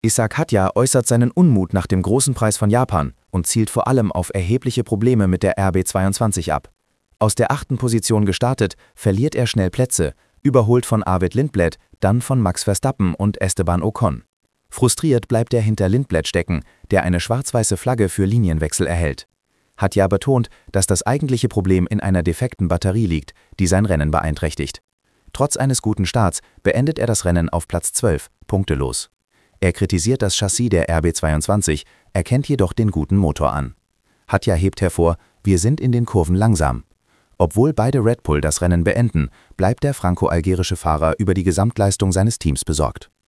Ishak Hadja äußert seinen Unmut nach dem großen Preis von Japan und zielt vor allem auf erhebliche Probleme mit der RB22 ab. Aus der 8. Position gestartet, verliert er schnell Plätze, überholt von Arvid Lindblad, dann von Max Verstappen und Esteban Ocon. Frustriert bleibt er hinter Lindblad stecken, der eine schwarz-weiße Flagge für Linienwechsel erhält. Hadja betont, dass das eigentliche Problem in einer defekten Batterie liegt, die sein Rennen beeinträchtigt. Trotz eines guten Starts beendet er das Rennen auf Platz 12, punktelos. Er kritisiert das Chassis der RB22, erkennt jedoch den guten Motor an. Hadja hebt hervor, wir sind in den Kurven langsam. Obwohl beide Red Bull das Rennen beenden, bleibt der franco-algerische Fahrer über die Gesamtleistung seines Teams besorgt.